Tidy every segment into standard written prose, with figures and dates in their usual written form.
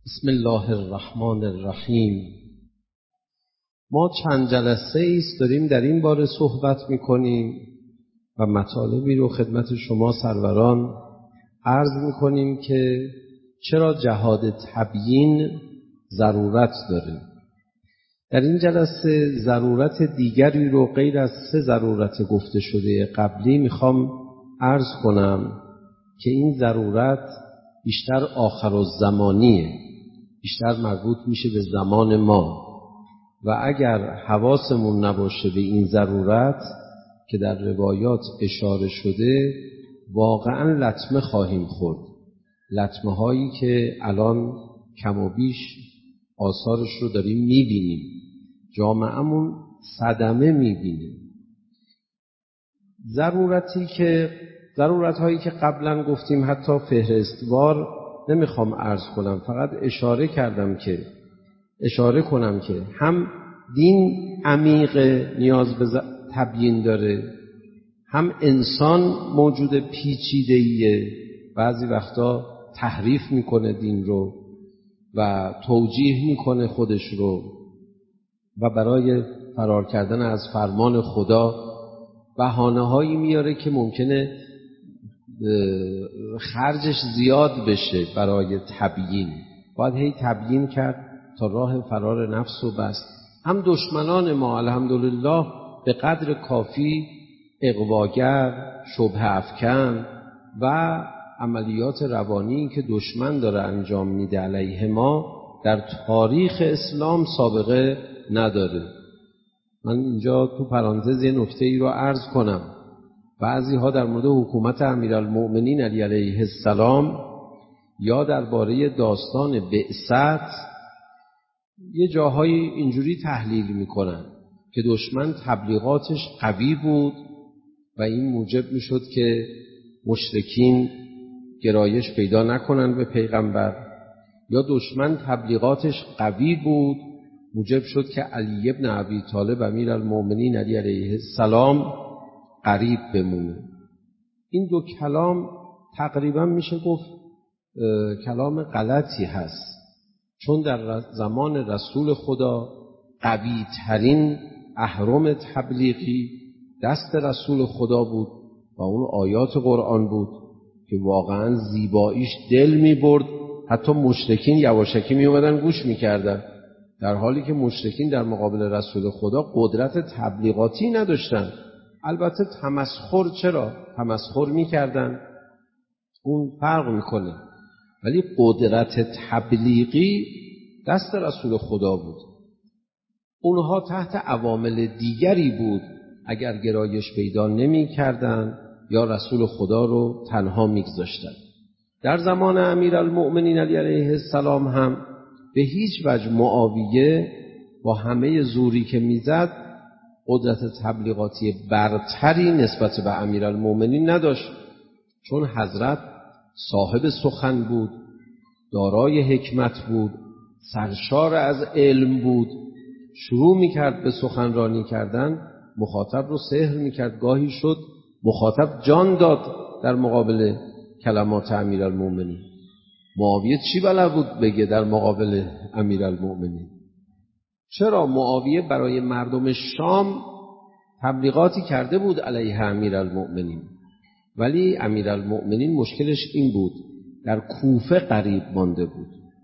بسم الله الرحمن الرحیم. ما چند جلسه ایست داریم در این باره صحبت میکنیم و مطالبی رو خدمت شما سروران عرض میکنیم که چرا جهاد تبیین ضرورت داره. در این جلسه ضرورت دیگری رو غیر از 3 ضرورت گفته شده قبلی میخوام عرض کنم که این ضرورت بیشتر آخرالزمانیه، بیشتر مربوط میشه به زمان ما و اگر حواسمون نباشه به این ضرورت که در روایات اشاره شده واقعا لطمه خواهیم خورد، لطمه هایی که الان کم و بیش آثارش رو داریم میبینیم، جامعهمون صدمه میبینه. ضرورت هایی که قبلا گفتیم حتی فهرستوار نمیخوام عرض کنم، فقط اشاره کنم که هم دین عمیق نیاز به تبیین داره، هم انسان موجود پیچیده‌ایه، بعضی وقتا تحریف میکنه دین رو و توجیه میکنه خودش رو و برای فرار کردن از فرمان خدا بهانه هایی میاره که ممکنه خرجش زیاد بشه برای تبیین، باید هی تبیین کرد تا راه فرار نفس و بست. هم دشمنان ما الحمدلله به قدر کافی اغواگر، شبهه افکن و عملیات روانی که دشمن داره انجام میده علیه ما در تاریخ اسلام سابقه نداره. من اینجا تو پرانتز یه نکته ای رو عرض کنم. بعضی ها در مورد حکومت امیرالمؤمنین علی علیه السلام یا درباره داستان بعثت یه جاهایی اینجوری تحلیل میکنن که دشمن تبلیغاتش قوی بود و این موجب میشد که مشرکین گرایش پیدا نکنن به پیغمبر، یا دشمن تبلیغاتش قوی بود موجب شد که علی ابن ابی طالب امیرالمؤمنین علی علیه السلام قریب بمونه. این دو کلام تقریبا میشه گفت کلام غلطی هست، چون در زمان رسول خدا قوی ترین اهرم تبلیغی دست رسول خدا بود و اون آیات قرآن بود که واقعا زیباییش دل میبرد، حتی مشرکین یواشکی میومدن گوش میکردن، در حالی که مشرکین در مقابل رسول خدا قدرت تبلیغاتی نداشتن. البته چرا تمسخر میکردن، اون فرق میکنه، ولی قدرت تبلیغی دست رسول خدا بود. اونها تحت عوامل دیگری بود، اگر گرایش پیدا نمیکردن یا رسول خدا رو تنها میگذاشتن. در زمان امیرالمؤمنین علی علیه السلام هم به هیچ وجه معاویه با همه زوری که میزد قدرت تبلیغاتی برتری نسبت به امیرالمؤمنین نداشت، چون حضرت صاحب سخن بود، دارای حکمت بود، سرشار از علم بود، شروع میکرد به سخنرانی کردن، مخاطب رو سحر میکرد، گاهی شد مخاطب جان داد در مقابل کلمات امیرالمؤمنین. معاویه چی بلد بود بگه در مقابل امیرالمؤمنین؟ چرا؟ معاویه برای مردم شام تبلیغاتی کرده بود علیه امیرالمؤمنین، ولی امیرالمؤمنین مشکلش این بود در کوفه غریب مانده بود،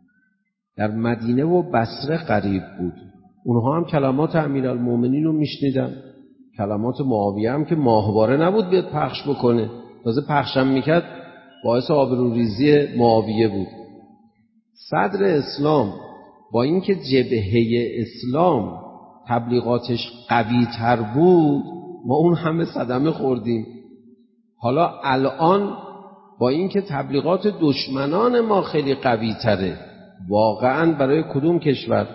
در مدینه و بصره غریب بود. اونها هم کلمات امیرالمؤمنین رو میشنیدن، کلمات معاویه هم که ماهواره نبود بیاد پخش بکنه، تازه پخشم میکرد باعث آبروریزی معاویه بود. صدر اسلام با اینکه جبهه اسلام تبلیغاتش قوی تر بود ما اون همه صدمه خوردیم. حالا الان با اینکه تبلیغات دشمنان ما خیلی قوی تره، واقعا برای کدوم کشور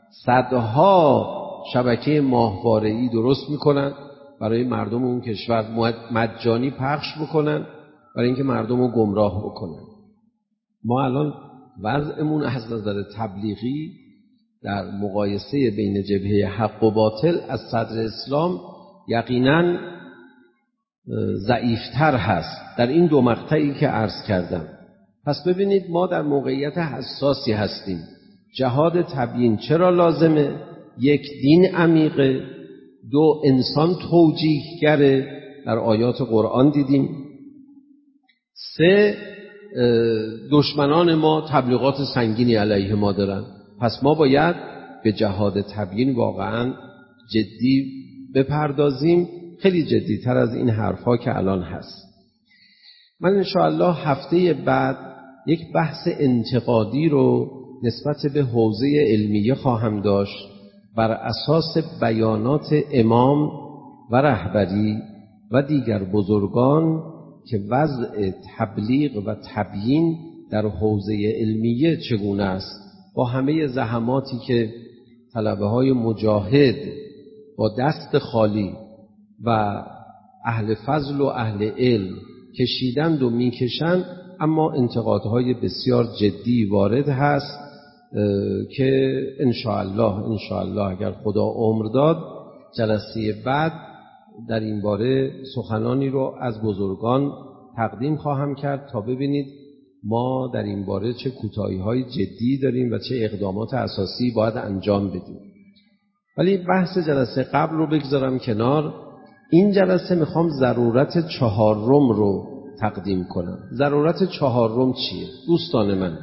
صدها شبکه ماهواره‌ای درست میکنن برای مردم اون کشور مجانی پخش بکنن برای اینکه مردم رو گمراه بکنن. ما الان وضعمون از نظر تبلیغی در مقایسه بین جبهه حق و باطل از صدر اسلام یقیناً ضعیفتر هست در این 2 مقطعی که عرض کردم. پس ببینید ما در موقعیت حساسی هستیم. جهاد تبیین چرا لازمه؟ یک، دین عمیقه. دو، انسان توجیهگره، در آیات قرآن دیدیم. سه، دشمنان ما تبلیغات سنگینی علیه ما دارن. پس ما باید به جهاد تبیین واقعا جدی بپردازیم، خیلی جدیتر از این حرفا که الان هست. من انشاءالله هفته بعد یک بحث انتقادی رو نسبت به حوزه علمیه خواهم داشت بر اساس بیانات امام و رهبری و دیگر بزرگان که وضع تبلیغ و تبیین در حوزه علمیه چگونه است، با همه زحماتی که طلبه‌های مجاهد با دست خالی و اهل فضل و اهل علم کشیدند و میکشند، اما انتقادهای بسیار جدی وارد هست که انشاءالله اگر خدا عمر داد جلسه بعد در این باره سخنانی رو از بزرگان تقدیم خواهم کرد تا ببینید ما در این باره چه کوتاهی‌های جدی داریم و چه اقدامات اساسی باید انجام بدیم. ولی بحث جلسه قبل رو بگذارم کنار. این جلسه میخوام ضرورت چهارم رو تقدیم کنم. ضرورت چهارم چیه؟ دوستان من،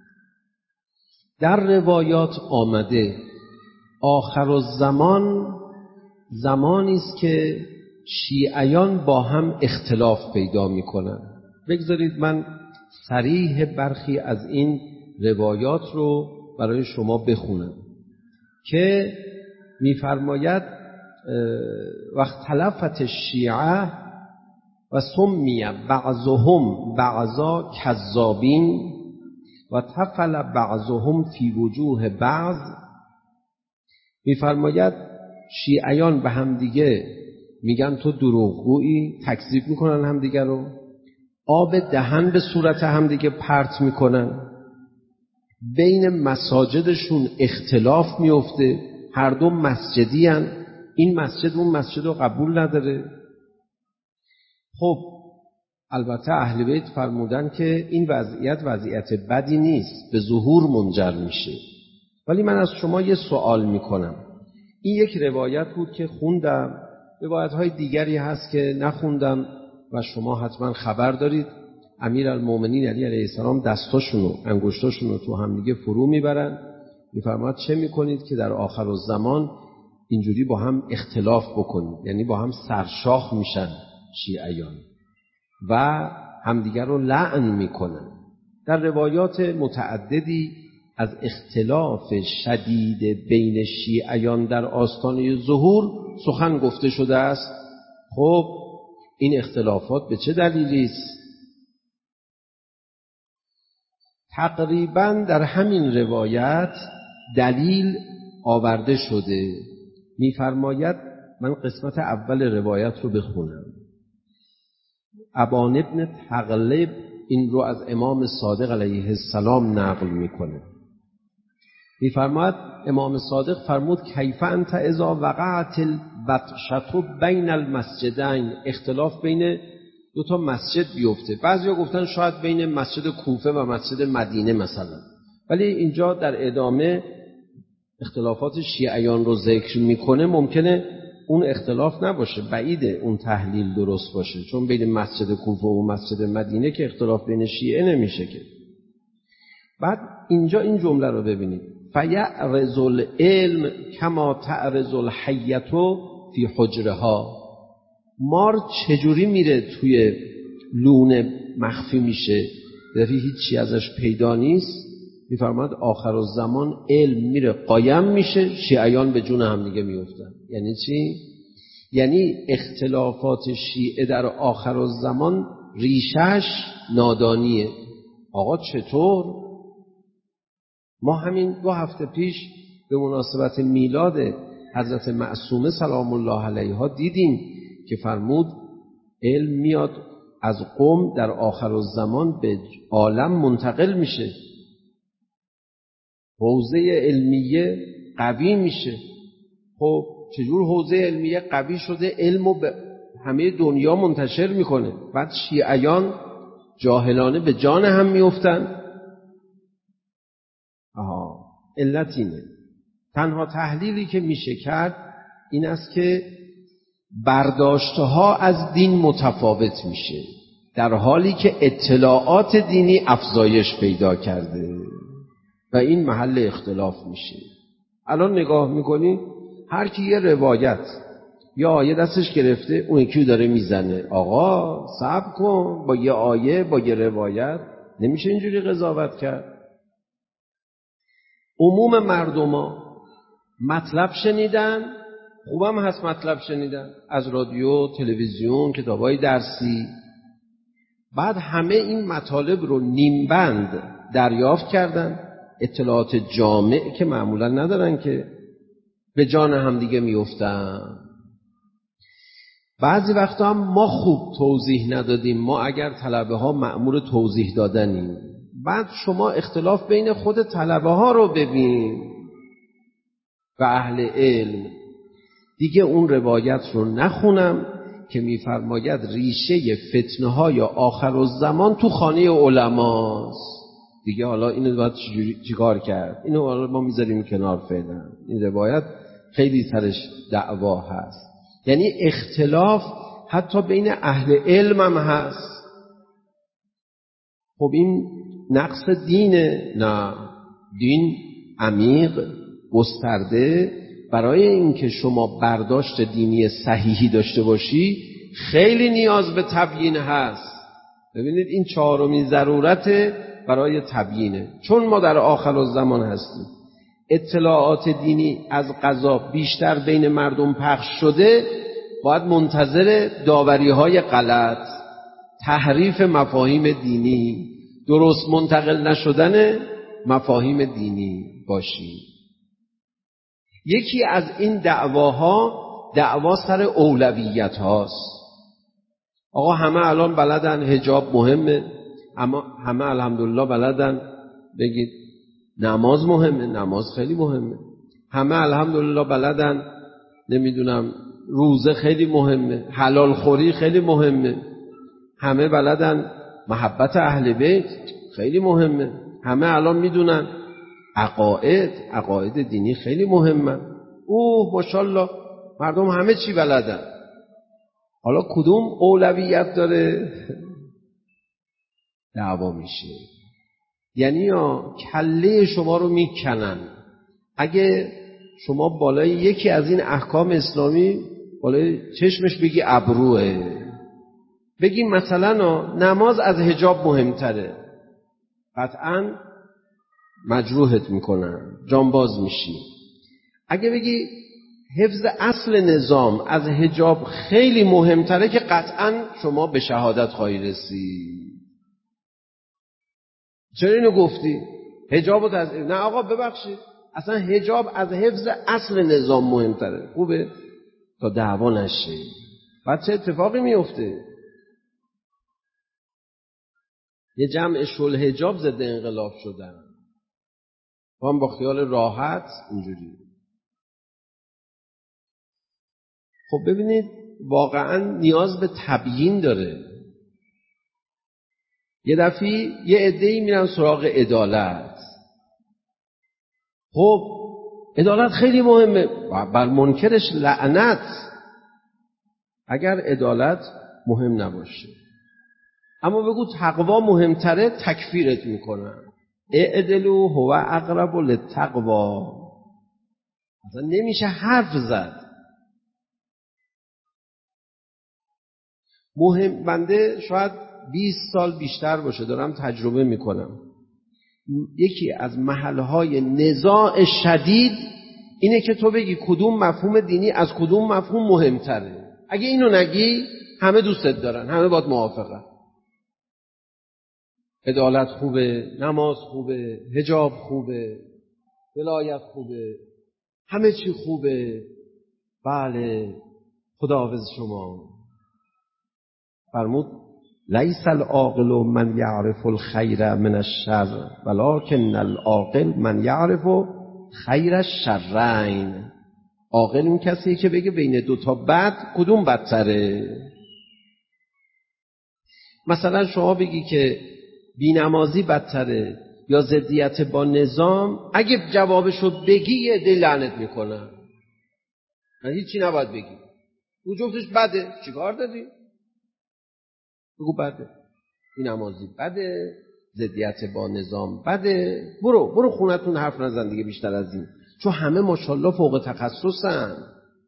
در روایات آمده آخرالزمان زمانی است که شیعیان با هم اختلاف پیدا میکنن. بگذارید من صریح برخی از این روایات رو برای شما بخونم که میفرماید وقت تلفت الشیعه و سمی بعضهم بعضا کذابین و تفل بعضهم فی وجوه بعض. میفرماید شیعیان به هم دیگه میگن تو دروغگویی، تکذیب میکنن هم دیگه رو، آب دهن به صورت هم دیگه پرت میکنن، بین مساجدشون اختلاف میفته، هر دو مسجدی هن. این مسجد اون مسجد رو قبول نداره. خب البته اهل بیت فرمودن که این وضعیت بدی نیست، به ظهور منجر میشه. ولی من از شما یه سوال میکنم. این یک روایت بود که خوندم، روایت‌های دیگری هست که نخوندم و شما حتما خبر دارید. امیرالمومنین علی علیه السلام دستاشونو انگشتاشونو تو هم دیگه فرو میبرن، میفرماید چه میکنید که در آخر الزمان اینجوری با هم اختلاف بکنید، یعنی با هم سرشاخ میشن شیعیان و همدیگر رو لعن میکنن. در روایات متعددی از اختلاف شدید بین شیعیان در آستانه ظهور سخن گفته شده است. خب این اختلافات به چه دلیلی است؟ تقریبا در همین روایت دلیل آورده شده. میفرماید، من قسمت اول روایت رو بخونم. ابان ابن تغلب این رو از امام صادق علیه السلام نقل میکنه. میفرماید امام صادق فرمود کیف انت اذا وقعت البطشة بین المسجدین، اختلاف بین دو تا مسجد بیفته. بعضیا گفتن شاید بین مسجد کوفه و مسجد مدینه مثلا، ولی اینجا در ادامه اختلافات شیعیان رو ذکر میکنه. ممکنه اون اختلاف نباشه، بعیده اون تحلیل درست باشه، چون بین مسجد کوفه و مسجد مدینه که اختلاف بین شیعه نمیشه که. بعد اینجا این جمله رو ببینید، فیعرض العلم کما تعرض الحیة فی حجرها. مار چجوری میره توی لونه مخفی میشه، دفعه هیچی ازش پیدا نیست. میفرماد آخر الزمان علم میره قایم میشه، شیعیان به جون هم دیگه میفتن. یعنی چی؟ یعنی اختلافات شیعه در آخر الزمان ریشش نادانیه. آقا چطور؟ ما همین 2 هفته پیش به مناسبت میلاد حضرت معصومه سلام الله علیها دیدیم که فرمود علم میاد از قوم در آخر الزمان به عالم منتقل میشه، حوزه علمیه قوی میشه. خب چجور حوزه علمیه قوی شده؟ علمو به همه دنیا منتشر میکنه. بعد شیعیان جاهلانه به جان هم میافتن. علت اینه. تنها تحلیلی که میشه کرد این است که برداشتها از دین متفاوت میشه، در حالی که اطلاعات دینی افزایش پیدا کرده و این محل اختلاف میشه. الان نگاه میکنی هر کی یه روایت یا آیه دستش گرفته اون یکی داره میزنه. آقا صبر کن، با یه آیه با یه روایت نمیشه اینجوری قضاوت کرد. عموم مردما مطلب شنیدن، خوبم هست مطلب شنیدن از رادیو، تلویزیون، کتابای درسی، بعد همه این مطالب رو نیمبند دریافت کردن، اطلاعات جامع که معمولا ندارن که به جان هم دیگه میافتن. بعضی وقتا هم ما خوب توضیح ندادیم، ما اگر طلبه ها مأمور توضیح دادنیم، بعد شما اختلاف بین خود طلبه ها رو ببین و اهل علم. دیگه اون روایت رو نخونم که میفرماید ریشه فتنه های آخرالزمان تو خانه علماست. دیگه حالا اینو باید چیکار کرد؟ اینو حالا ما میذاریم کنار فعلا. این روایت خیلی سرش دعوا هست، یعنی اختلاف حتی بین اهل علم هم هست. خب این نقص دینه؟ نه، دین عمیق گسترده. برای اینکه شما برداشت دینی صحیحی داشته باشی خیلی نیاز به تبیین هست. ببینید این چهارمین ضرورت برای تبیینه، چون ما در آخرالزمان هستیم. اطلاعات دینی از قضا بیشتر بین مردم پخش شده، باید منتظر داوری‌های غلط، تحریف مفاهیم دینی، درست منتقل نشدن مفاهیم دینی باشیم. یکی از این دعواها دعوا سر اولویت هاست. آقا همه الان بلدن حجاب مهمه، اما همه الحمدلله بلدن بگید نماز مهمه، نماز خیلی مهمه. همه الحمدلله بلدن نمیدونم روزه خیلی مهمه، حلال خوری خیلی مهمه. همه بلدن محبت اهل بیت خیلی مهمه. همه الان میدونن عقاید دینی خیلی مهمه. ماشاءالله مردم همه چی بلدن. حالا کدوم اولویت داره؟ دعوا میشه. یعنی کله شما رو میکنن اگه شما بالای یکی از این احکام اسلامی بالای چشمش بگی ابروه، بگی مثلا نماز از حجاب مهمتره، قطعاً مجروحت میکنن، جانباز میشی. اگه بگی حفظ اصل نظام از حجاب خیلی مهمتره، که قطعاً شما به شهادت خواهی رسید. چرا اینو گفتی؟ حجابت از نه آقا ببخشید، اصلا حجاب از حفظ اصل نظام مهمتره. خوبه تا دعوا نشه. بعد چه اتفاقی میفته؟ یه جمع شل حجاب ضد انقلاب شدن، هم با خیال راحت اینجوری. خب ببینید واقعا نیاز به تبیین داره. یه دفعی یه عده‌ای میرن سراغ عدالت. خب عدالت خیلی مهمه، بر منکرش لعنت اگر عدالت مهم نباشه. اما بگو تقوا مهمتره، تکفیرت میکنن. اعدلوا هو اقرب للتقوا. اصلا نمیشه حرف زد. بنده شاید 20 سال بیشتر باشه دارم تجربه میکنم. یکی از محلهای نزاع شدید اینه که تو بگی کدوم مفهوم دینی از کدوم مفهوم مهمتره. اگه اینو نگی همه دوستت دارن، همه باید موافقن. عدالت خوبه، نماز خوبه، حجاب خوبه، ولایت خوبه، همه چی خوبه. بله، خداحافظ شما. فرمود لیس العاقل من یعرف الخیر من الشر ولکن العاقل من یعرف خیر الشرین. عاقل این کسیه که بگه بین دوتا بد کدوم بدتره. مثلا شما بگی که بی‌نمازی بدتره یا ضدیت با نظام، اگه جوابشو بگی یه عده لعنت میکنن، هیچی نباید بگی، اون جفتش بده، چیکار داری؟ بگو بده، بی‌نمازی بده، ضدیت با نظام بده، برو خونتون حرف نزن دیگه بیشتر از این، چون همه ماشاءالله فوق تخصصن.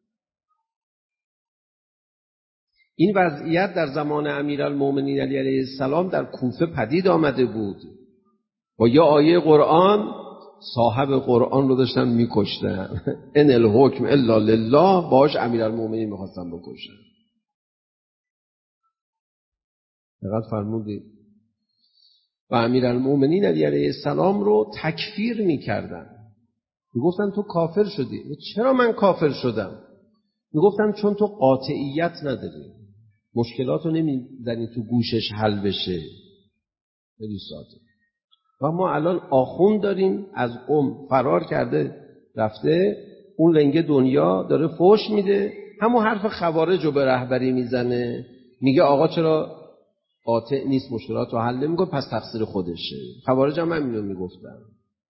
این وضعیت در زمان امیرالمومنین علی علیه السلام در کوفه پدید آمده بود. با یه آیه قرآن صاحب قرآن رو داشتن میکشتن. ان الحکم الا لله، باش امیرالمومنین میخواستن بکشن. دقت فرمودید؟ و امیرالمومنین علی علیه السلام رو تکفیر میکردن، میگفتن تو کافر شدی. چرا من کافر شدم؟ میگفتن چون تو قاطعیت نداری، مشکلاتو نمیزنی تو گوشش حل بشه. خیلی ساده. و ما الان آخوند داریم از قوم فرار کرده رفته اون لنگه دنیا، داره فوش میده، همون حرف خوارج رو به رهبری میزنه، میگه آقا چرا قاطع نیست مشکلات رو حل نمیکنه، پس تقصیر خودشه. خوارج هم همین رو میگفتن.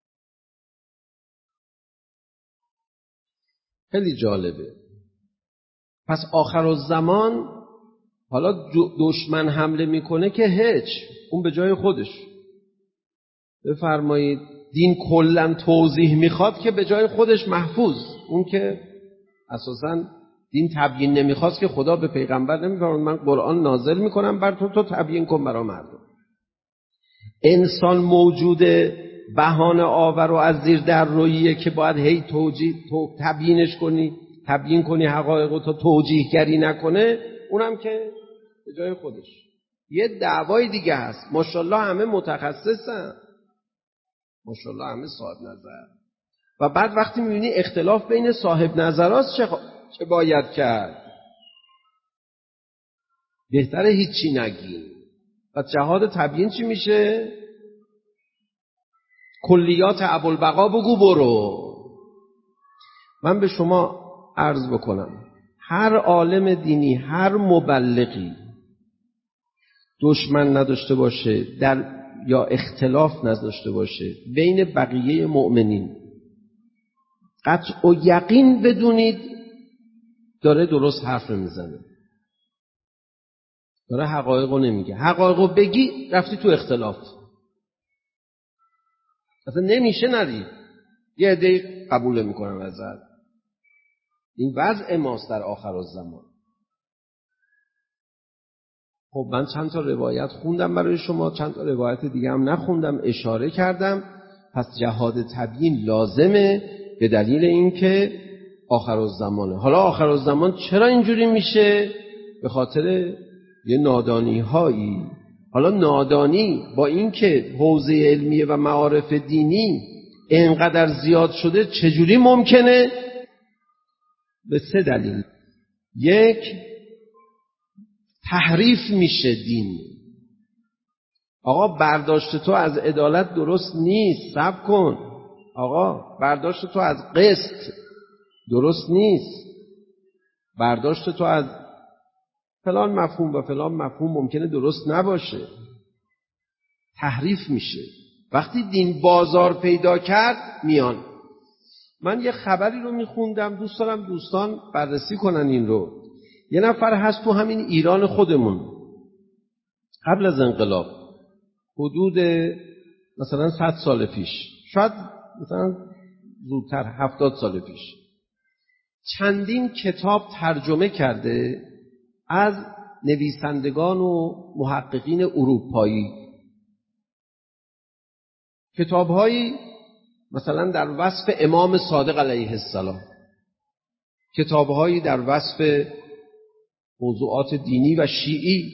خیلی جالبه. پس آخرالزمان حالا دشمن حمله میکنه که هیچ، اون به جای خودش. بفرمایید دین کلن توضیح میخواد که به جای خودش محفوظ، اون که اساساً دین تبیین نمیخواست که خدا به پیغمبر نمیفرماد من قرآن نازل میکنم بر تو تبیین کن برای مردم. انسان موجود بهانه آور و از زیر در رویه که باید هی تبیینش کنی، تبیین کنی حقایق تو، توجیه گری نکنه، اونم که به جای خودش. یه دعوای دیگه هست، ماشاءالله همه متخصصن، ماشاءالله همه صاحب نظر، و بعد وقتی میبینی اختلاف بین صاحب نظراست چه باید کرد؟ بهتره هیچی نگی. و جهاد تبیین چی میشه؟ کلیات ابوالبقا بگو برو. من به شما عرض بکنم هر عالم دینی، هر مبلغی دشمن نداشته باشه یا اختلاف نداشته باشه بین بقیه مؤمنین، قطع و یقین بدونید داره درست حرف میزنه، داره حقایقو نمیگه. حقایقو بگی رفتی تو اختلاف، اصلا نمیشه ندید، یه عده قبول میکنم ازت. این وضع ماست در آخرالزمان. خب من چند تا روایت خوندم برای شما، چند تا روایت دیگه هم نخوندم، اشاره کردم. پس جهاد تبیین لازمه به دلیل اینکه آخرالزمانه. حالا آخرالزمان چرا اینجوری میشه؟ به خاطر یه نادانی هایی. حالا نادانی با اینکه حوزه علمیه و معارف دینی اینقدر زیاد شده چجوری ممکنه؟ به 3 دلیل. یک، تحریف میشه دین. آقا برداشت تو از عدالت درست نیست، صبر کن. آقا برداشت تو از قسط درست نیست، برداشت تو از فلان مفهوم و فلان مفهوم ممکنه درست نباشه. تحریف میشه. وقتی دین بازار پیدا کرد میان. من یه خبری رو میخوندم، دوست دارم دوستان بررسی کنن این رو. یه نفر هست تو همین ایران خودمون، قبل از انقلاب، حدود مثلا 100 سال پیش، شاید مثلا زودتر 70 سال پیش، چندین کتاب ترجمه کرده از نویسندگان و محققین اروپایی. کتاب‌هایی مثلا در وصف امام صادق علیه السلام، کتاب‌هایی در وصف موضوعات دینی و شیعی.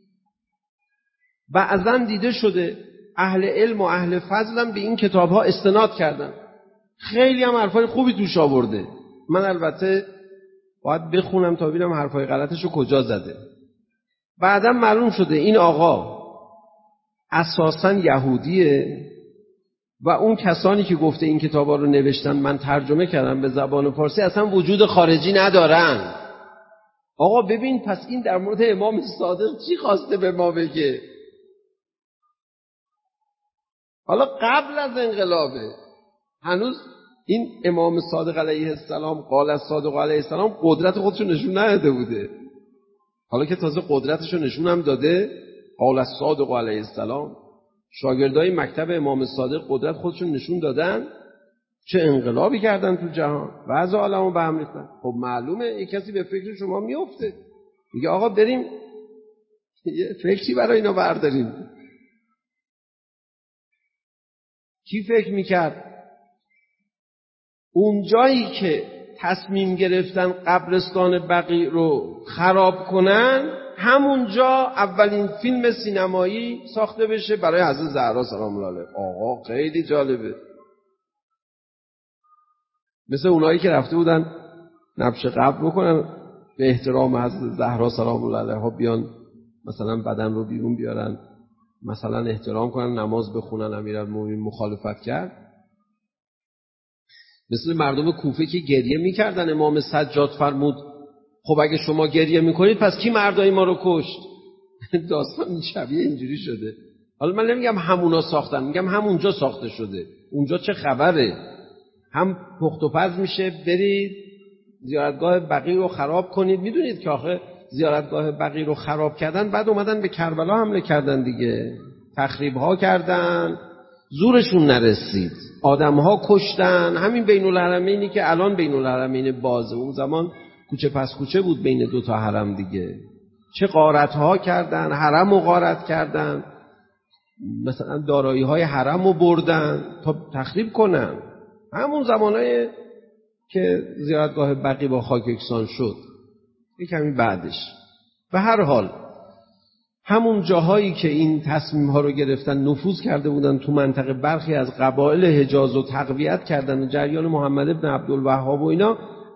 بعضاً دیده شده اهل علم و اهل فضلم به این کتاب‌ها استناد کردن، خیلی هم حرفای خوبی توش آورده. من البته باید بخونم تا ببینم حرفای غلطشو کجا زده. بعداً معلوم شده این آقا اساساً یهودیه و اون کسانی که گفته این کتابا رو نوشتن من ترجمه کردم به زبان فارسی اصلا وجود خارجی ندارن. آقا ببین پس این در مورد امام صادق چی خواسته به ما بگه؟ حالا قبل از انقلابه، هنوز این امام صادق علیه السلام قال الصادق علیه السلام قدرت خودشو نشون نداده بوده. حالا که تازه قدرتشو نشون هم داده، قال الصادق علیه السلام، شاگردای مکتب امام صادق قدرت خودشون نشون دادن، چه انقلابی کردن تو جهان، وضع عالمو به هم ریختن. خب معلومه یک کسی به فکر شما میفته، میگه آقا بریم یه فکری برای اینا برداریم. کی فکر میکرد اون جایی که تصمیم گرفتن قبرستان بقیع رو خراب کنن، همونجا اولین فیلم سینمایی ساخته بشه برای حضرت زهرا سلام الله علیها. آقا خیلی جالبه. مثل اونایی که رفته بودن نبش قبر بکنن به احترام حضرت زهرا سلام الله علیها، بیان مثلا بدن رو بیرون بیارن، مثلا احترام کنن، نماز بخونن، امیرالمومنین مخالفت کرد. مثل مردم کوفه که گریه میکردن، امام سجاد فرمود خب اگه شما گریه میکنید پس کی مردای ما رو کشت؟ داستان شبیه اینجوری شده. حالا من نمیگم همونا ساختن، میگم همونجا ساخته شده. اونجا چه خبره؟ هم پخت و پز میشه برید زیارتگاه بقیع رو خراب کنید. میدونید که آخه زیارتگاه بقیع رو خراب کردن، بعد اومدن به کربلا حمله کردن دیگه، تخریب ها کردن، زورشون نرسید، آدم ها کشتن. همین بین الحرمینی که الان بین الحرمین بازه، اون زمان کوچه پس کوچه بود بین دو تا حرم دیگه. چه غارت ها کردن، حرم رو غارت کردن، مثلا دارایی های حرم رو بردن تا تخریب کنن. همون زمانه که زیارتگاه بقیع با خاک یکسان شد، یک کمی بعدش. به هر حال همون جاهایی که این تصمیم ها رو گرفتن نفوذ کرده بودن تو منطقه، برخی از قبایل حجاز رو تقویت کردن و جریان محمد ابن عبدالوهاب و اینا،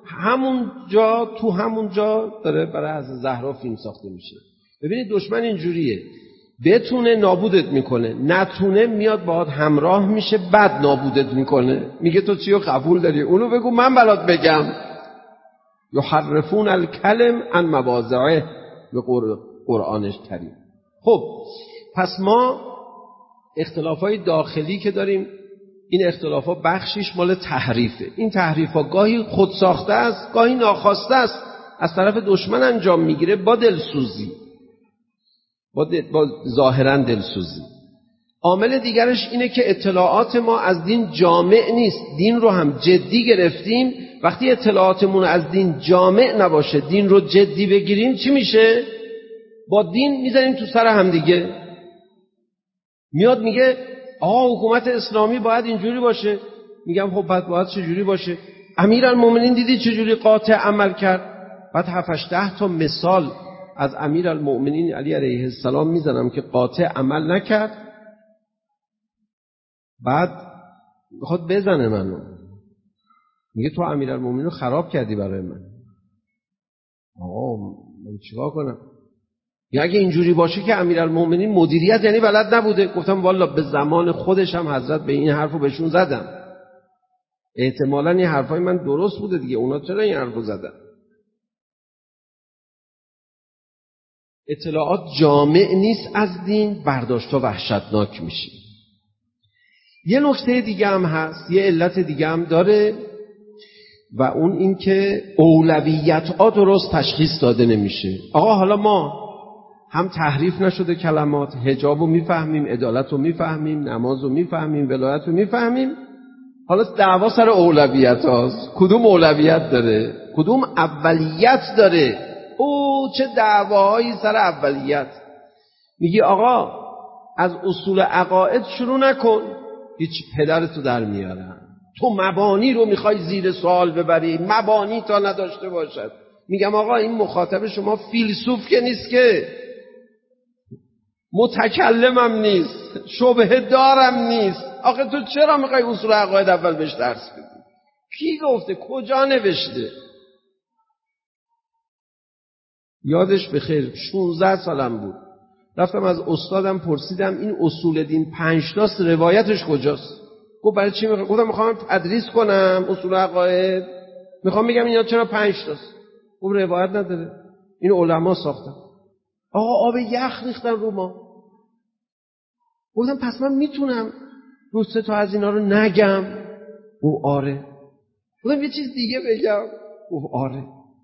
همون جا داره برای حضرت زهرا فیلم ساخته میشه. ببینید دشمن اینجوریه، بتونه نابودت میکنه، نتونه میاد باهات همراه میشه، بعد نابودت میکنه. میگه تو چیو قبول داری؟ اونو بگو من برات بگم. یحرفون الکلم عن مواضعه به قرآنش کریم. خب پس ما اختلافای داخلی که داریم، این اختلافا بخشیش مال تحریفه. این تحریفا گاهی خود ساخته است، گاهی ناخواسته است، از طرف دشمن انجام میگیره با دلسوزی، با ظاهرا دلسوزی. عامل دیگرش اینه که اطلاعات ما از دین جامع نیست. دین رو هم جدی گرفتیم، وقتی اطلاعاتمون از دین جامع نباشه، دین رو جدی بگیریم، چی میشه؟ با دین میزنیم تو سر هم دیگه. میاد میگه آقا حکومت اسلامی باید اینجوری باشه، میگم خب باید چجوری باشه؟ امیرالمومنین دیدی چجوری قاطع عمل کرد؟ بعد 7-8 تا مثال از امیرالمومنین علی علیه السلام میزنم که قاطع عمل نکرد، بعد میخواد بزنه منو، میگه تو امیرالمومنین رو خراب کردی برای من. آقا من چیکار کنم؟ یا اگه اینجوری باشه که امیرالمومنین مدیریت یعنی بلد نبوده. گفتم والا به زمان خودش هم حضرت به این حرفو بهشون زدم، احتمالاً این حرفای من درست بوده دیگه، اونا چرا این حرفو زدن؟ اطلاعات جامع نیست از دین، برداشت‌ها وحشتناک میشه. یه نکته دیگه هم هست، یه علت دیگه هم داره، و اون این که اولویت‌ها درست تشخیص داده نمیشه. آقا حالا ما هم تحریف نشده کلمات، حجاب رو میفهمیم، عدالت رو میفهمیم، نماز رو میفهمیم، ولایت رو میفهمیم، حالا دعوا سر اولویت هاست. کدوم اولویت داره؟ کدوم اولیت داره؟ او چه دعواهایی سر اولیت. میگی آقا از اصول عقاید شروع نکن، هیچ پدرتو در میارن. تو مبانی رو میخوای زیر سوال ببری، مبانی تا نداشته باشد. میگم آقا این مخاطب شما فیلسوف که نیست، که متکلمم نیست، شبهه دارم نیست. آخه تو چرا میخوای اصول عقاید اول بهش درس بدی؟ کی گفته؟ کجا نوشته؟ یادش بخیر 16 سالم بود، رفتم از استادم پرسیدم این اصول دین 5 تاست، روایتش کجاست؟ گفت برای چی میخوام؟ گفتم میخوام تدریس کنم اصول عقاید، میخوام بگم اینا چرا 5 تاست. گفت روایت نداره. این علما ساختن. آقا آب یخ ریختن رو ما. گفتم پس من میتونم دو سه تا از اینا رو نگم؟ او آره. گفتم یه چیز دیگه بگم؟ او آره.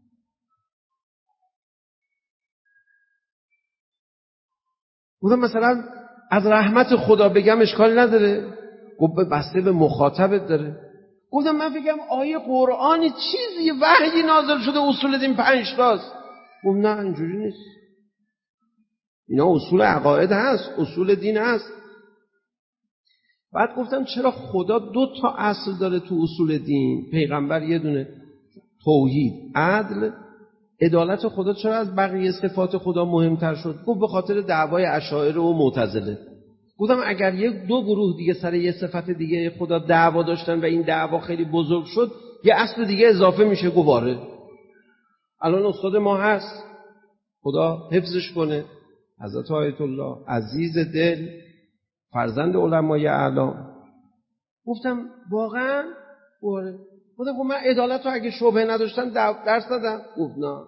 گفتم مثلا از رحمت خدا بگم اشکال نداره؟ گفت بسته به مخاطبت داره. گفتم من بگم آیه قرآنی چیزی وحی نازل شده اصول دین 5 تاست. گفت نه اینجوری نیست، اینا اصول عقاید هست، اصول دین هست. بعد گفتم چرا خدا 2 تا اصل داره تو اصول دین، پیغمبر یه دونه، توحید، عدل، عدالت خدا چرا از بقیه صفات خدا مهمتر شد؟ گفت به خاطر دعوای اشاعره و معتزله. گفتم اگر 1-2 گروه دیگه سر یه صفت دیگه خدا دعوا داشتن و این دعوا خیلی بزرگ شد، یه اصل دیگه اضافه میشه. گفت آره. الان استاد ما هست، خدا حفظش کنه، حضرت آیت الله، عزیز دل، فرزند علمای اعلام. گفتم واقعا؟ آره. گفتم خب من عدالت رو اگه شبهه نداشتم درس دادم. گفت نه.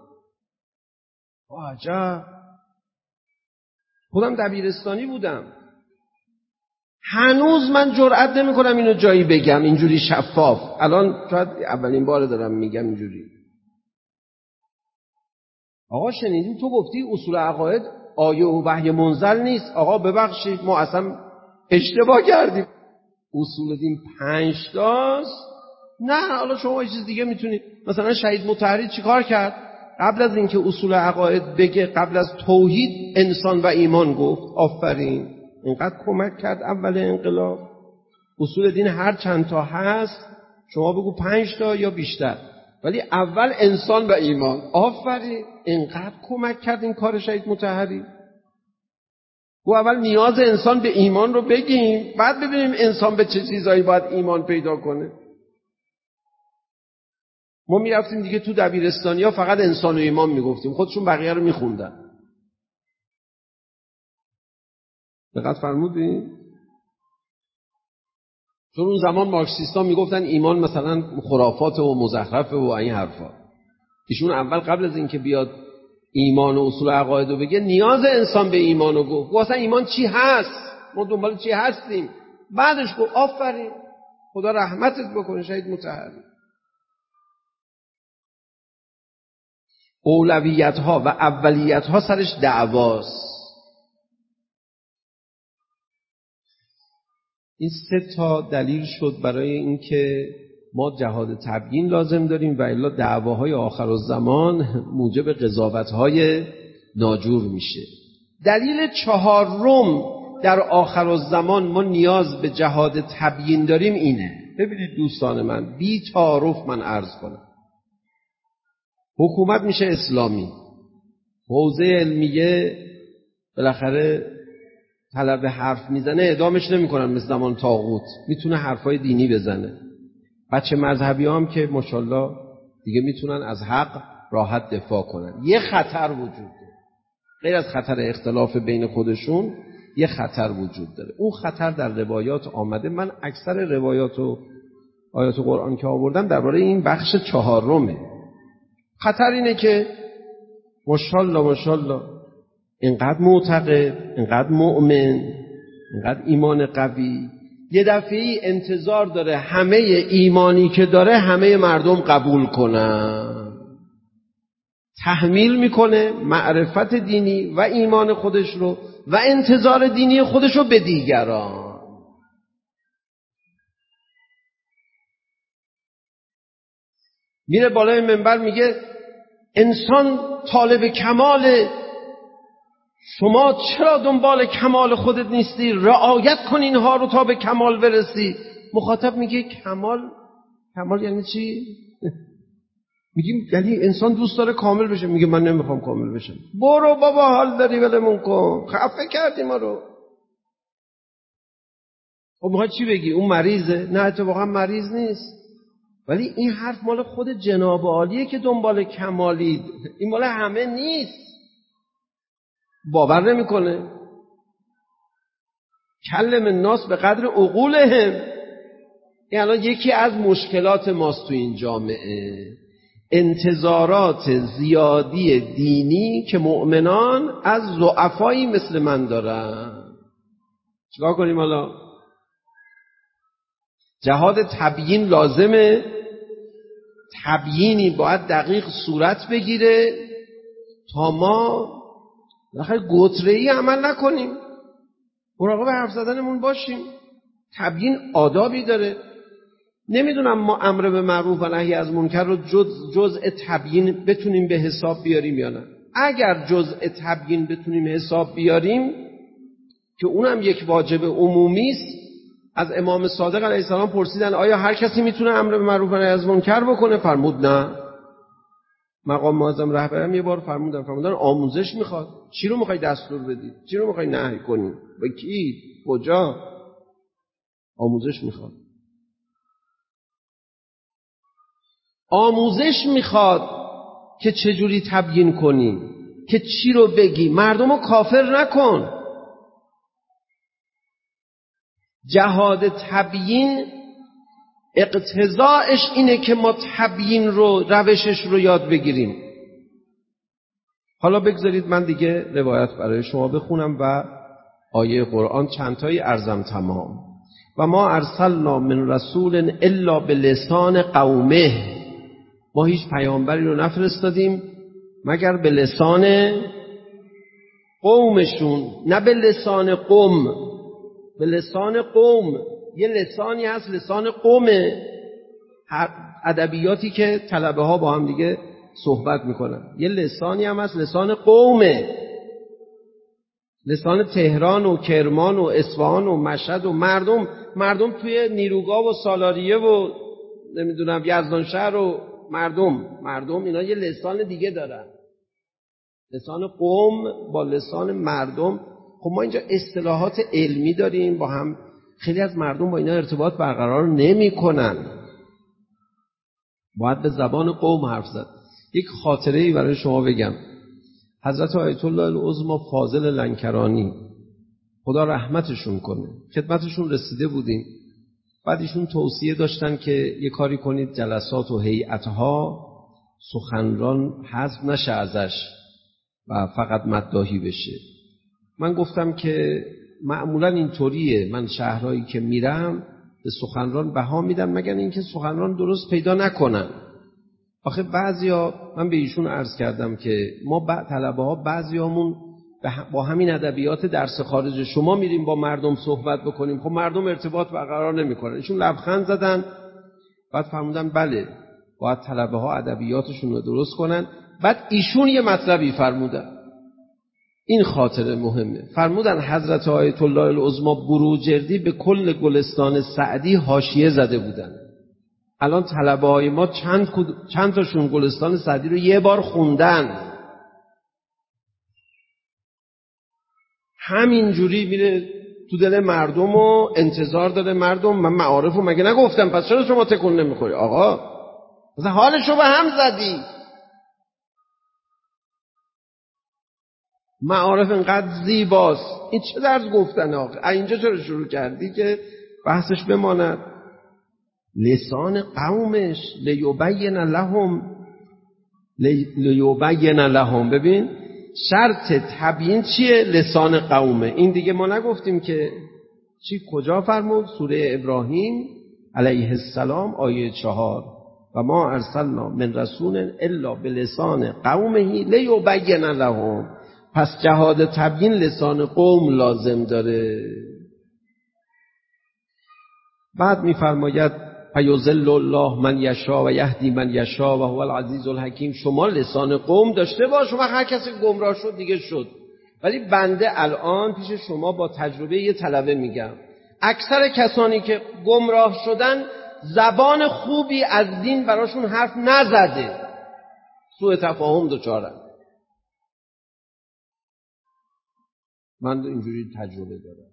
عجب. خودم دبیرستانی بودم، هنوز من جرئت نمی‌کنم اینو جایی بگم اینجوری شفاف. الان شاید اولین بار دارم میگم اینجوری. آقا شنیدی تو گفتی اصول عقاید آیه و وحی منزل نیست. آقا ببخشید ما اصلا اشتباه کردیم، اصول دین 5 تاست. نه حالا شما یه چیز دیگه میتونید. مثلا شهید مطهری چیکار کرد؟ قبل از اینکه اصول عقاید بگه، قبل از توحید انسان و ایمان گفت. آفرین، اینقدر کمک کرد اول انقلاب. اصول دین هر چند تا هست شما بگو 5 تا یا بیشتر، ولی اول انسان و ایمان. آفرین، اینقدر کمک کرد این کار شهید مطهری. و اول نیاز انسان به ایمان رو بگیم، بعد ببینیم انسان به چه چیزایی باید ایمان پیدا کنه. ما میرفتیم دیگه تو دبیرستانی ها فقط انسان و ایمان میگفتیم، خودشون بقیه رو میخوندن. دقت فرمودین؟ چون اون زمان مارکسیستا میگفتن ایمان مثلا خرافات و مزخرفه و این حرفا. ایشون اول قبل از اینکه بیاد ایمان و اصول عقاید رو بگه، نیاز انسان به ایمان رو گفت. واسه ایمان چی هست؟ ما دنبال چی هستیم؟ بعدش گفت آفرین، خدا رحمتت بکنه شهید مطهری. اولویت ها و اولیت ها سرش دعواست. این 3 تا دلیل شد برای اینکه ما جهاد تبیین لازم داریم و الا دعواهای آخرالزمان موجب قضاوت‌های ناجور میشه. دلیل 4 در آخرالزمان ما نیاز به جهاد تبیین داریم اینه. ببینید دوستان من، بی تعارف من عرض کنم، حکومت میشه اسلامی، حوزه علمیه بالاخره طلب حرف میزنه اعدامش نمیکنن مثل زمان طاغوت، میتونه حرفای دینی بزنه. بچه مذهبی هم که ماشاءالله دیگه میتونن از حق راحت دفاع کنن. یه خطر وجود داره، غیر از خطر اختلاف بین خودشون یه خطر وجود داره. اون خطر در روایات آمده. من اکثر روایات و آیات قرآن که آوردم درباره این بخش 4. خطر اینه که ماشاءالله اینقدر معتقد، اینقدر مؤمن، اینقدر ایمان قوی، یه دفعی انتظار داره همه ایمانی که داره همه مردم قبول کنن. تحمیل میکنه معرفت دینی و ایمان خودش رو و انتظار دینی خودش رو به دیگران. میره بالای منبر میگه انسان طالب کماله، شما چرا دنبال کمال خودت نیستی؟ رعایت کن اینها رو تا به کمال برسی. مخاطب میگه کمال یعنی چی؟ میگیم یعنی انسان دوست داره کامل بشه. میگه من نمیخوام کامل بشم. برو بابا حال داری ولمون کن، خفه کردی ما رو. خب میخوای چی بگی؟ اون مریضه؟ نه اتفاقا مریض نیست، ولی این حرف مال خود جناب عالیه که دنبال کمالید، این مال همه نیست. باور نمیکنه. کلم الناس به قدر عقولهم. این الان یکی از مشکلات ماست تو این جامعه. انتظارات زیادی دینی که مؤمنان از ضعفایی مثل من دارن. چیکار کنیم حالا؟ جهاد تبیین لازمه، تبیینی باید دقیق صورت بگیره تا ما بخیر گتره‌ای عمل نکنیم، مراقب حرف زدنمون باشیم. تبیین آدابی داره. نمیدونم ما امر به معروف و نهی از منکر رو جزء تبیین بتونیم به حساب بیاریم یا نه. اگر جزء تبیین بتونیم حساب بیاریم که اونم یک واجب عمومی است، از امام صادق علیه السلام پرسیدن آیا هر کسی میتونه امر به معروف و نهی از منکر بکنه؟ فرمود نه. مقام معظم رهبرم یه بار فرمودن آموزش میخواد. چی رو میخوای دستور بدی؟ چی رو میخوای نهی کنی؟ به کی؟ کجا؟ آموزش میخواد. آموزش میخواد که چجوری تبیین کنی، که چی رو بگی. مردم رو کافر نکن. جهاد تبیین اقتضاعش اینه که ما تبیین رو، روشش رو یاد بگیریم. حالا بگذارید من دیگه روایت برای شما بخونم و آیه قرآن چندتایی ارزم تمام. و ما ارسلنا من رسول الا بلسان قومه. ما هیچ پیامبری رو نفرستادیم مگر به لسان قومشون، نه به لسان قوم. به لسان قوم یه لسانی هست، لسان قومه. ادبیاتی که طلبه ها با هم دیگه صحبت میکنن، یه لسانی هم هست لسان قومه. لسان تهران و کرمان و اصفهان و مشهد و مردم توی نیروگاه و سالاریه و نمیدونم یزدانشهر و مردم اینا یه لسان دیگه دارن. لسان قوم با لسان مردم. خب ما اینجا اصطلاحات علمی داریم، با هم خیلی از مردم با اینا ارتباط برقرار نمی کنن. باید به زبان قوم حرف زد. یک خاطره‌ای برای شما بگم. حضرت آیت الله العظمی فاضل لنکرانی خدا رحمتشون کنه، خدمتشون رسیده بودیم. بعد ایشون توصیه داشتن که یه کاری کنید جلسات و هیئتها سخنران حذف نشه ازش و فقط مداحی بشه. من گفتم که معمولا اینطوریه، من شهرهایی که میرم به سخنران بها میدم مگر اینکه سخنران درست پیدا نکنن. آخه بعضیا، من به ایشون عرض کردم که ما طلبه ها بعضیامون با همین ادبیات درس خارج شما میریم با مردم صحبت بکنیم، خب مردم ارتباط برقرار نمیکنن. ایشون لبخند زدن، بعد فرمودن بله باید طلبه ها ادبیاتشون رو درست کنن. بعد ایشون یه مطلبی فرمودن، این خاطره مهمه. فرمودن حضرت آیت الله العظمی بروجردی به کل گلستان سعدی حاشیه زده بودن. الان طلبه های ما چند تاشون گلستان سعدی رو یه بار خوندن. همینجوری میره تو دل مردم و انتظار داره مردم. من معارف رو مگه نگفتم؟ پس چرا شما تکون نمیخوری؟ آقا مثلا حالشو به هم زدی. معارف اینقدر زیباست، این چه درس گفتن آقا؟ اینجا چرا شروع کردی که بحثش بماند؟ لسان قومش لیبین لهم. ببین شرط تبیین چیه؟ لسان قومه. این دیگه ما نگفتیم که چی؟ کجا فرمود؟ سوره ابراهیم علیه السلام آیه 4 و ما ارسلنا من رسول الا بلسان قومه لیبین لهم. پس جهاد تبیین لسان قوم لازم داره. بعد میفرماید فیضل الله من یشاء و یهدی من یشاء و هو العزیز الحکیم. شما لسان قوم داشته باش، شما هر کسی گمراه شد دیگه شد. ولی بنده الان پیش شما با تجربه یه طلبه میگم، اکثر کسانی که گمراه شدن زبان خوبی از دین براشون حرف نزده، سوء تفاهم دچارن. من اینجوری تجربه دارم.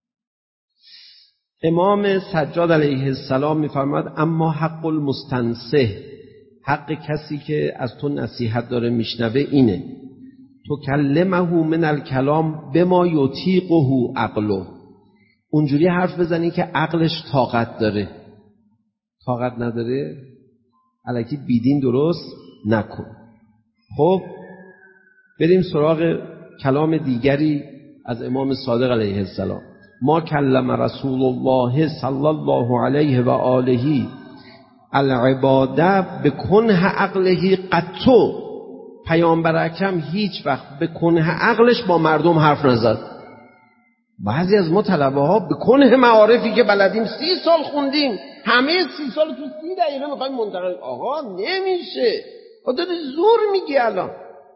امام سجاد علیه السلام میفرماد اما حق المستنصح، حق کسی که از تو نصیحت داره میشنوه اینه تو کلمه من الکلام بما یطیقه عقله. اونجوری حرف بزنی که عقلش طاقت داره. طاقت نداره الکی بیدین درست نکن. خب بریم سراغ کلام دیگری از امام صادق علیه السلام. ما کلم رسول الله صلی الله علیه و آله العباده بکنه عقله قطو. پیامبر اکرم هیچ وقت به کنه عقلش با مردم حرف نزد. بعضی از ما طلبه ها به کنه معارفی که بلدیم 30 سال خوندیم، همه 30 سال تو 30 دقیقه میخوایم منتقل. آقا نمیشه، داری زور میگی الان.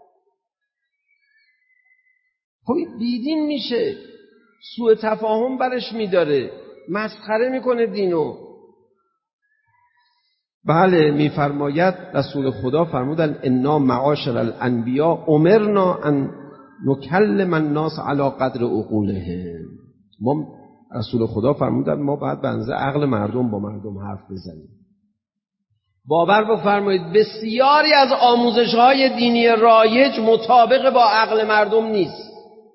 خب بیدین میشه، سوء تفاهم برش میداره، مسخره میکنه دینو. بله میفرماید رسول خدا فرمودن انا معاشر الانبیاء امرنا ان نکلم الناس علی قدر عقولهم. ما رسول خدا فرمودن ما باید به اندازه عقل مردم با مردم حرف بزنیم. باور بفرمایید بسیاری از آموزش‌های دینی رایج مطابق با عقل مردم نیست.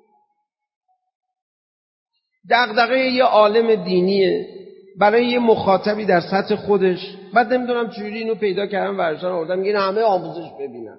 دغدغه یه عالم دینیه برای یه مخاطبی در سطح خودش، بعد نمیدونم چجوری اینو پیدا کردم ورشان آوردم میگن همه آموزش ببینن.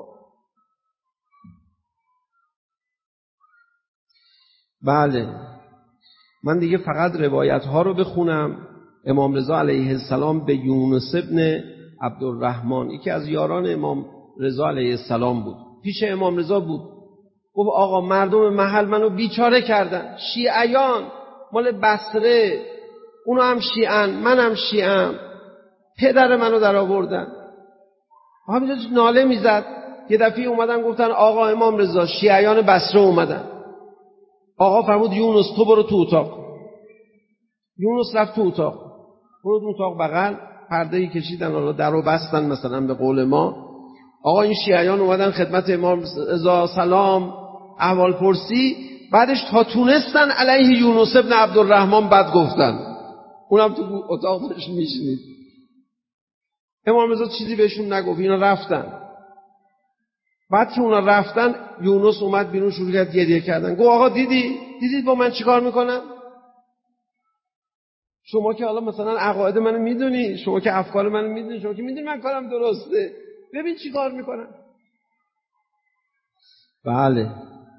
بله من دیگه فقط روایت ها رو بخونم. امام رضا علیه السلام به یونس ابن عبدالرحمن، یکی از یاران امام رضا علیه السلام بود، پیش امام رضا بود، گفت آقا مردم محل منو بیچاره کردن، شیعیان مال بصره، اونا هم شیعن منم شیعم، پدر منو در آوردن. همینجا ناله میزد. یه دفعه اومدن گفتن آقا امام رضا شیعیان بصره اومدن. آقا فرمود یونس تو برو تو اتاق. یونس رفت تو اتاق، برو تو اتاق بغل، پرده‌ای کشیدن رو در رو بستن مثلا به قول ما. آقا این شیعیان اومدن خدمت امام رضا سلام احوال پرسی، بعدش تا تونستن علیه یونس ابن عبدالرحمن بد گفتن. اونم تو اتاق داشت میشنید. امام رضا چیزی بهشون نگفت، اینا رفتن. بعد که اونا رفتن یونس اومد بیرون شروع کرد گریه کردن. گفت آقا دیدید با من چیکار میکنن؟ شما که حالا مثلا عقاید منو میدونی، شما که افکار منو میدونی، شما که میدونی من کارم درسته، ببین چیکار میکنن. بله.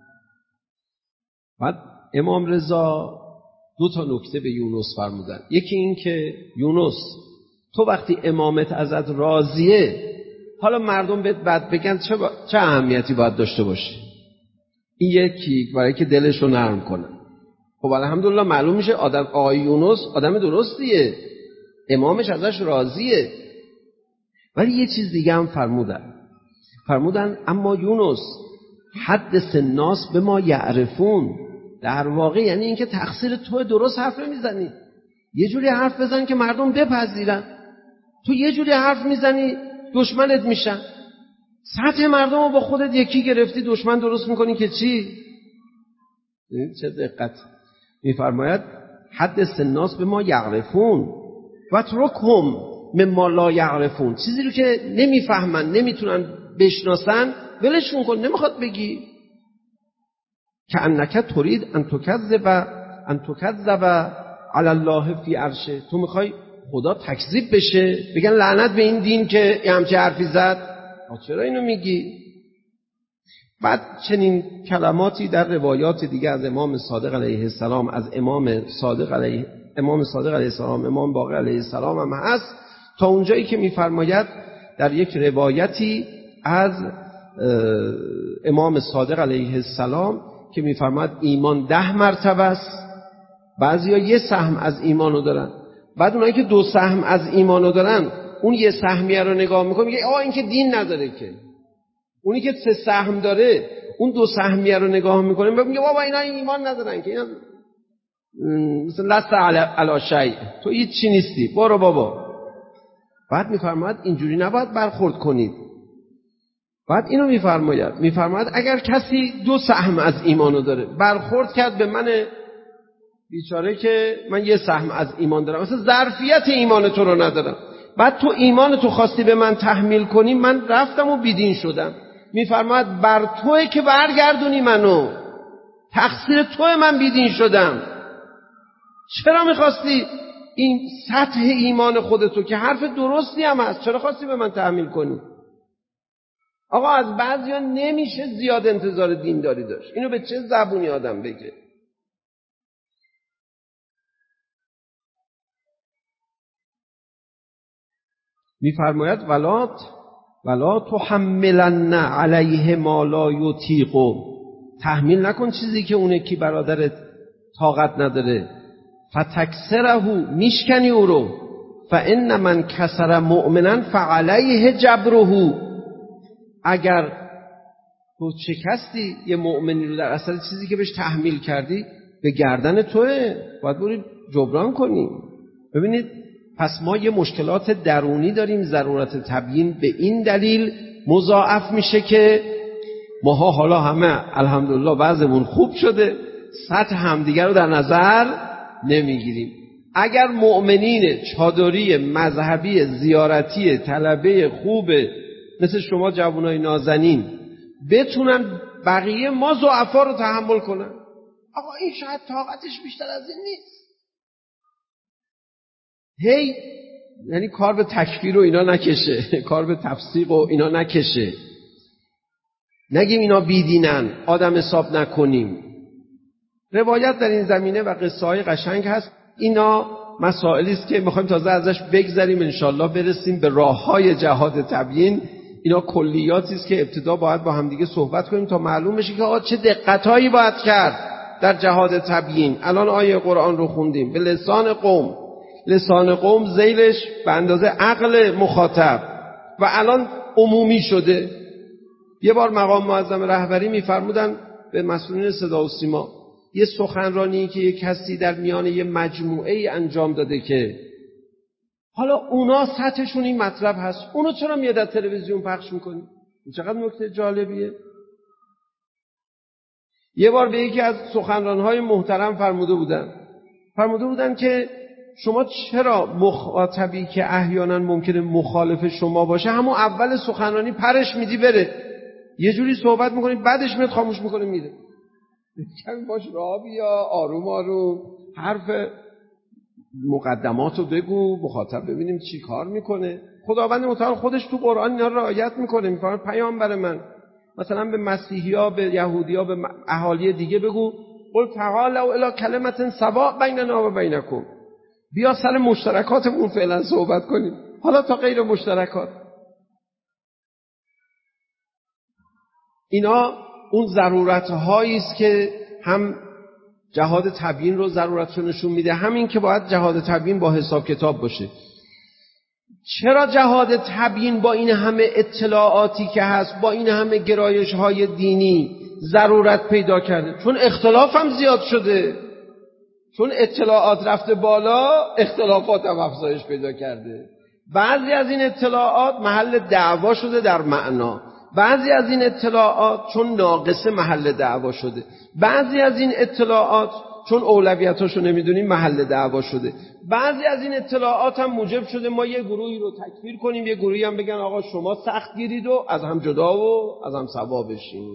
بعد امام رضا 2 نکته به یونس فرمودن. یکی این که یونس تو وقتی امامت ازت راضیه، حالا مردم بهت بد بگن چه اهمیتی باید داشته باشه؟ این یکی برای که دلشو نرم کنن. خب الحمدلله معلوم میشه آقای یونس آدم درستیه، امامش ازش راضیه. ولی یه چیز دیگه هم فرمودن اما یونس حدث الناس به ما یعرفون. در واقع یعنی اینکه تقصیر تو، درست حرف نمیزنی، یه جوری حرف بزن که مردم بپذیرن. تو یه جوری حرف میزنی دشمنت میشن. سطح مردم رو با خودت یکی گرفتی، دشمن درست میکنی که چی؟ چه دقت میفرماید حدث الناس به ما یعرفون و ترکهم مما لا یعرفون. چیزی رو که نمیفهمن، نمیتونن بشناسن، ولشون کن، نمیخواد بگی. که انک ترید ان تکذب علی الله فی عرشه. تو میخوای خدا تکذیب بشه، بگن لعنت به این دین که همچه حرفی زد. چرا اینو میگی؟ بعد چنین کلماتی در روایات دیگه از امام صادق علیه السلام، از امام صادق علیه السلام، امام باقر علیه السلام هم هست، تا اونجایی که میفرماید در یک روایتی از امام صادق علیه السلام که میفرماید ایمان 10 مرتبه است. بعضیا 1 سهم از ایمانو دارن، بعد اونایی که 2 سهم از ایمانو دارن اون 1 سهمیه رو نگاه میکنه میگه این که دین نداره. که اونی که 3 سهم داره اون 2 سهمیه رو نگاه میکنه میگه بابا اینا ایمان ندارن، که اینا مثلا لست علی شیء، تو هیچ چی نیستی، برو بابا. بعد میفرماید اینجوری نباید برخورد کنید. بعد اینو میفرماید اگر کسی 2 سهم از ایمانو داره برخورد کرد به من بیچاره که من 1 سهم از ایمان دارم، مثلا ظرفیت ایمان تو رو ندارم، بعد تو ایمان تو خواستی به من تحمیل کنی، من رفتم و بیدین شدم. میفرماید بر توئه که برگردونی منو، تقصیر توئه من بیدین شدم. چرا میخواستی این سطح ایمان خودتو که حرف درستی هم هست، چرا خواستی به من تحمیل کنی؟ آقا از بعضیا نمیشه زیاد انتظار دینداری داشت. اینو به چه زبونی آدم بگه؟ میفرماید ولا تحملن علیه ما لا یطیق، تحمیل نکن چیزی که اون یکی برادرت طاقت نداره. فتکسره، میشکنی او رو. فان من کسر مؤمنا فعلیه جبره، اگر تو شکستی یه مؤمنی رو در اثر چیزی که بهش تحمیل کردی، به گردن توئه، باید بری جبران کنی. ببینید پس ما یه مشکلات درونی داریم، ضرورت تبیین به این دلیل مضاعف میشه که ماها حالا همه الحمدلله وضعمون خوب شده، سطح همدیگر رو در نظر نمیگیریم. اگر مؤمنین چادری مذهبی زیارتی طلبه خوب مثل شما جوانای نازنین بتونن بقیه ما ضعفا رو تحمل کنن، آقا این شاید طاقتش بیشتر از این نیست، یعنی کار به تکفیر و اینا نکشه، کار به تفسیق و اینا نکشه، نگیم اینا بیدینن آدم حساب نکنیم. روایت در این زمینه و قصه های قشنگ هست. اینا مسائلی است که میخوایم تازه ازش بگذریم، انشالله برسیم به راه های جهاد تبیین. اینا کلیاتی است که ابتدا باید با همدیگه صحبت کنیم تا معلوم بشه که آقا چه دقتایی باید کرد در جهاد تبیین. الان آیه قرآن رو خوندیم به لسان قوم، لسان قوم ذیلش به اندازه عقل مخاطب و الان عمومی شده. یه بار مقام معظم رهبری میفرمودن به مسئولین صدا و سیما، یه سخنرانی که یه کسی در میان یه مجموعه ای انجام داده که حالا اونا سطحشون این مطلب هست، اونو چرا میاد در تلویزیون پخش میکنی؟ چقدر نکته جالبیه. یه بار به یکی از سخنرانهای محترم فرموده بودن که شما چرا مخاطبی که احیانا ممکنه مخالف شما باشه همون اول سخنرانی پرش میدی بره، یه جوری صحبت میکنی بعدش میاد خاموش میکنه میره. کمی باش راه بیا، آروم آروم حرف مقدماتو بگو، مخاطب ببینیم چی کار میکنه. خداوند متعال خودش تو قرآن اینا رعایت میکنه، میفرماید پیامبر من مثلا به مسیحی‌ها، به یهودی‌ها، به اهالی دیگه بگو قل تعالوا الی کلمة سواء بیننا و بینکم، بیا سر مشترکاتمون فعلا صحبت کنیم، حالا تا غیر مشترکات. اینا اون ضرورت‌هایی است که هم جهاد تبیین رو ضرورتش نشون میده، همین که باید جهاد تبیین با حساب کتاب باشه. چرا جهاد تبیین با این همه اطلاعاتی که هست، با این همه گرایش‌های دینی ضرورت پیدا کرده؟ چون اختلاف هم زیاد شده، چون اطلاعات رفته بالا، اختلافات هم افزایش پیدا کرده. بعضی از این اطلاعات محل دعوا شده در معنا، بعضی از این اطلاعات چون ناقصه محل دعوا شده، بعضی از این اطلاعات چون اولویتاشو نمیدونیم محل دعوا شده، بعضی از این اطلاعات هم موجب شده ما یه گروهی رو تکفیر کنیم، یه گروهی هم بگن آقا شما سخت گیرید و از هم جدا و از هم سوا بشین.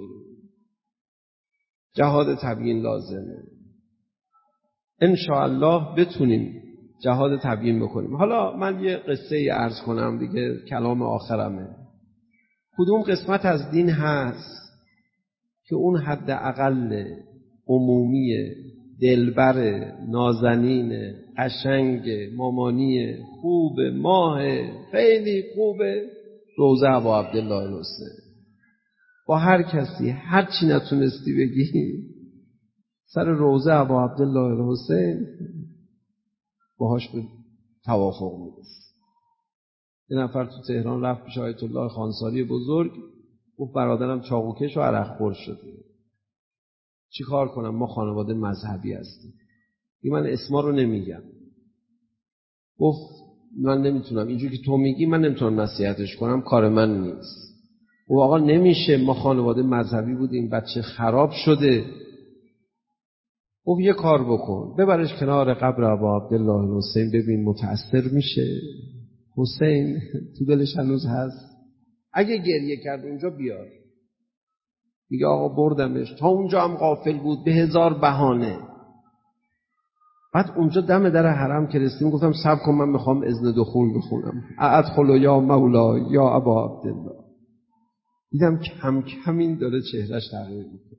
جهاد تبیین لازمه، انشاءالله بتونیم جهاد تبیین بکنیم. حالا من یه قصه عرض کنم دیگه، کلام آخرمه. کدوم قسمت از دین هست که اون حد اقل عمومی دلبر نازنین قشنگ مامانی خوب ماه خیلی خوبه روضه ابا عبدالله الحسین. با هر کسی هر چی نتونستی بگی سر روضه ابا عبدالله الحسین باهاش به توافق میرسی. یه نفر تو تهران رفت پیش آیت الله خانساری بزرگ، گفت برادرم چاقوکش و عرق خور شده، چی کار کنم؟ ما خانواده مذهبی هستیم. من اسما رو نمیگم. گفت من نمیتونم، اینجوری که تو میگی من نمیتونم نصیحتش کنم، کار من نیست. گفت آقا نمیشه، ما خانواده مذهبی بودیم، بچه خراب شده. گفت یه کار بکن، ببرش کنار قبر ابا عبدالله الحسین، ببین متأثر میشه. حسین تو دلش هنوز هست، اگه گریه کرد اونجا بیار. میگه آقا بردمش، تا اونجا هم غافل بود به هزار بهانه. بعد اونجا دم در حرم که رسیدیم گفتم صبر کن من میخوام اذن دخول بخونم. ادخل یا مولا یا ابا عبدالله. دیدم کم کم این داره چهرش تغییر میکنه.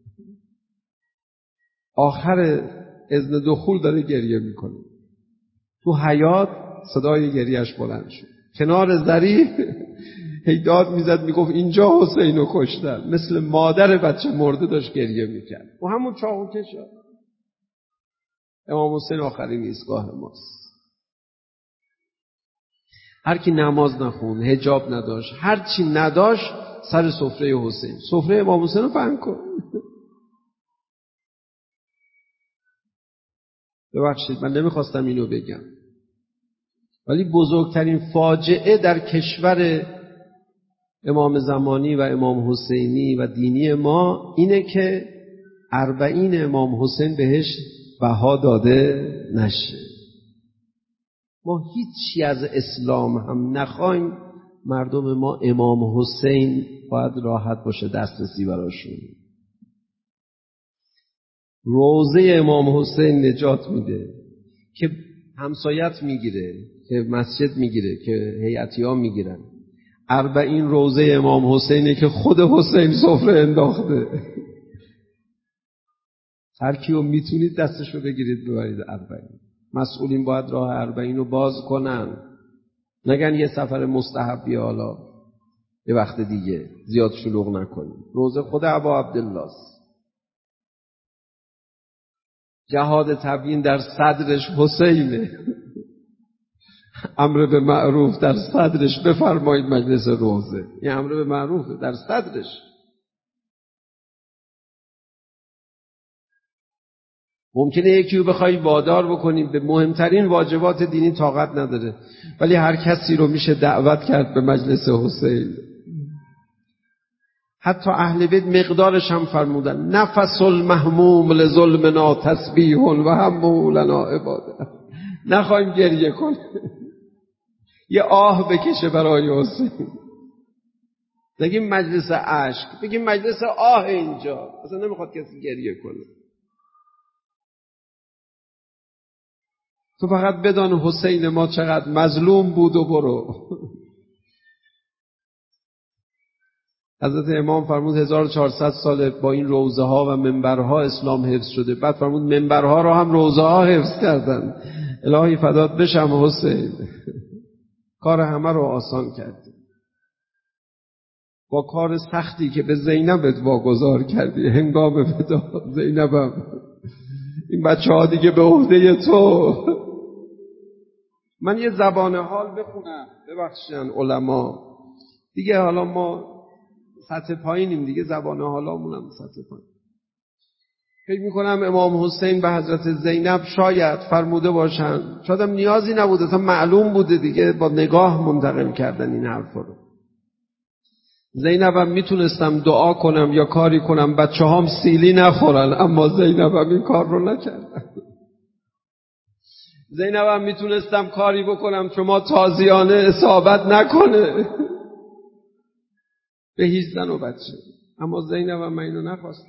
آخر اذن دخول داره گریه میکنه. تو حیاط صدای گریهش بلند شد. کنار ذریح هی داد میزد میگفت اینجا حسینو کشتن. مثل مادر بچه مرده داشت گریه میکرد. و همون چاقو کشا. امام حسین آخرین ایستگاه ماست. هر کی نماز نخون، حجاب نداشت، هر چی نداشت سر سفره حسین. سفره امام حسین رو فهم کن. ببخشید من نمیخواستم اینو بگم، ولی بزرگترین فاجعه در کشور امام زمانی و امام حسینی و دینی ما اینه که 40 امام حسین بهش بها داده نشه. ما هیچی از اسلام هم نخوایم، مردم ما امام حسین باید راحت باشه دسترسی براشون. روضه امام حسین نجات میده که همسایت میگیره، که مسجد میگیره، که هیئتی‌ها میگیرن. 40 روضه امام حسینه که خود حسین سفره انداخته. هر کیو میتونید دستشو بگیرید ببرید 40. مسئولین باید راه 40 رو باز کنن، نگن یه سفر مستحبی، حالا یه وقت دیگه زیاد شلوغ نکنید. روزه خود ابا عبدالله است. جهاد تبیین در صدرش حسینه. امر به معروف در صدرش بفرمایید مجلس روزه. این امر به معروف در صدرش. ممکنه یکی رو بخوای وادار بکنیم به مهمترین واجبات دینی، طاقت نداره، ولی هر کسی رو میشه دعوت کرد به مجلس حسین. حتی اهل بیت مقدارش هم فرمودن نفس المهموم لظلمنا تسبیح و همه لنا عباده. نخوایم گریه کنیم، یه آه بکشه برای حسین. نگیم مجلس عشق، بگیم مجلس آه. اینجا اصلا نمیخواد کسی گریه کنه. تو فقط بدان حسین ما چقدر مظلوم بود و برو. حضرت امام فرمود 1400 سال با این روضه ها و منبرها اسلام حفظ شده. بعد فرمود منبرها را هم روضه ها حفظ کردن. الهی فدات بشم حسین، کار همه رو آسان کردی. با کار سختی که به زینبت واگذار کردی هنگام ودا. زینبم این بچه ها دیگه به عهده تو. من یه زبان حال بخونم، ببخشن علما دیگه، حالا ما سطح پایینیم دیگه، زبان حالامون هم سطح پایین. فکر میکنم امام حسین به حضرت زینب شاید فرموده باشن، شاید هم نیازی نبوده، تا معلوم بوده دیگه، با نگاه منتقل کردن این حرف رو. زینبم میتونستم دعا کنم یا کاری کنم بچه هام سیلی نخورن، اما زینبم این کار رو نکردن. زینبم میتونستم کاری بکنم شما تازیانه اصابت نکنه به هیچ زن و بچه، اما زینبم من اینو نخواستم.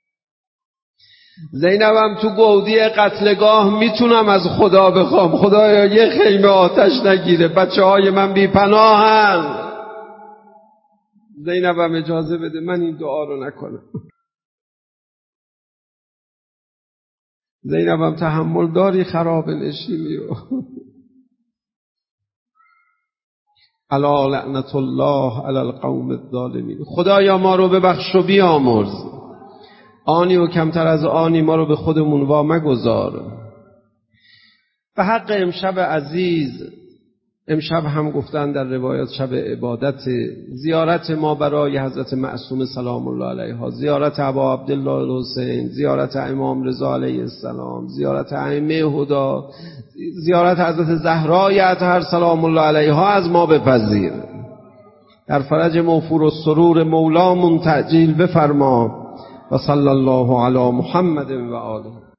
زینبم تو گودی قتلگاه میتونم از خدا بخوام خدایا یه خیمه آتش نگیره، بچه های من بی پناهن. زینبم اجازه بده من این دعا رو نکنم. زینبم تحمل داری خراب نشینی و الا لعنت الله علی القوم الظالمین. خدایا ما رو ببخش و بیامرز، آنی و کمتر از آنی ما رو به خودمون وا مگذار. به حق امشب عزیز، امشب هم گفتن در روایات شب عبادت، زیارت ما برای حضرت معصوم سلام الله علیها، زیارت ابا عبدالله الحسین، زیارت امام رضا علیه السلام، زیارت ائمه هدی، زیارت حضرت زهرای اطهر سلام الله علیها از ما بپذیر. در فرج موفور و سرور مولامون تعجیل بفرما. و صلی الله علی محمد و آله.